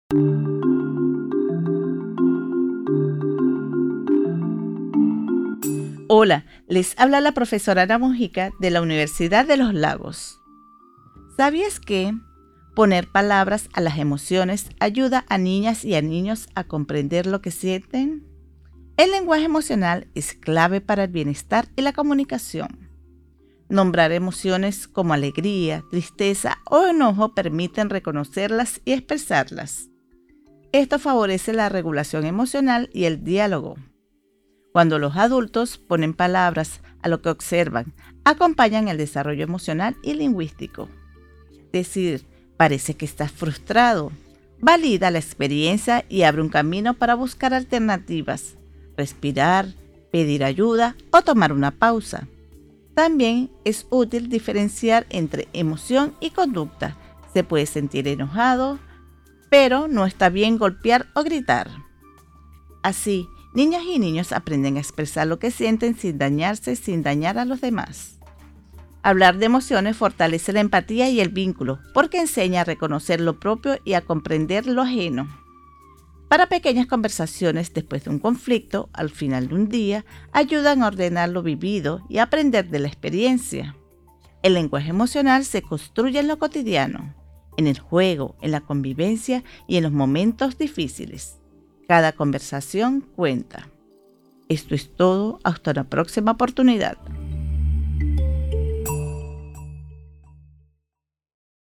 Hola, les habla la profesora Ana Mojica de la Universidad de los Lagos. ¿Sabías que poner palabras a las emociones ayuda a niñas y a niños a comprender lo que sienten? El lenguaje emocional es clave para el bienestar y la comunicación. Nombrar emociones como alegría, tristeza o enojo permiten reconocerlas y expresarlas. Esto favorece la regulación emocional y el diálogo. Cuando los adultos ponen palabras a lo que observan, acompañan el desarrollo emocional y lingüístico. Decir, parece que estás frustrado, valida la experiencia y abre un camino para buscar alternativas, respirar, pedir ayuda o tomar una pausa. También es útil diferenciar entre emoción y conducta. Se puede sentir enojado, pero no está bien golpear o gritar. Así, niñas y niños aprenden a expresar lo que sienten sin dañarse, sin dañar a los demás. Hablar de emociones fortalece la empatía y el vínculo, porque enseña a reconocer lo propio y a comprender lo ajeno. Para pequeñas conversaciones después de un conflicto, al final de un día, ayudan a ordenar lo vivido y a aprender de la experiencia. El lenguaje emocional se construye en lo cotidiano, en el juego, en la convivencia y en los momentos difíciles. Cada conversación cuenta. Esto es todo, hasta una próxima oportunidad.